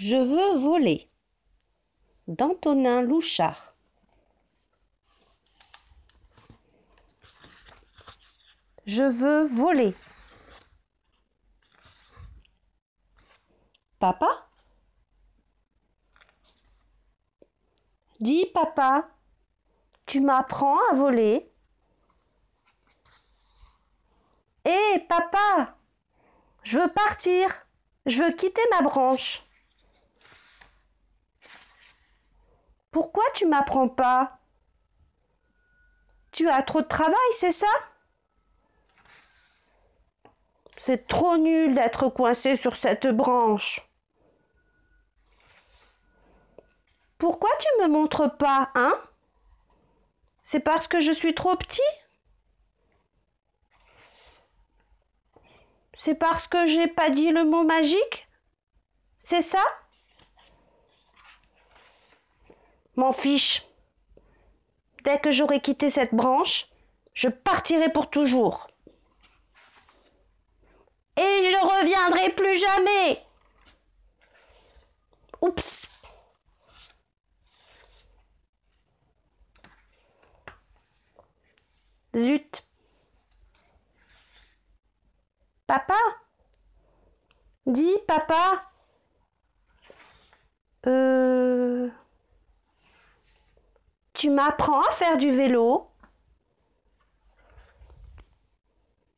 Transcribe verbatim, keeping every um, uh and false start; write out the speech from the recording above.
Je veux voler. d'Antonin Louchard. Je veux voler. Papa? Dis papa, tu m'apprends à voler? Hé papa, je veux partir, je veux quitter ma branche. Pourquoi tu m'apprends pas? Tu as trop de travail, c'est ça? C'est trop nul d'être coincé sur cette branche. Pourquoi tu me montres pas, hein? C'est parce que je suis trop petit? C'est parce que j'ai pas dit le mot magique? C'est ça? M'en fiche. Dès que j'aurai quitté cette branche, je partirai pour toujours. Et je reviendrai plus jamais. Oups. Zut. Papa? Dis, papa. Euh... Tu m'apprends à faire du vélo?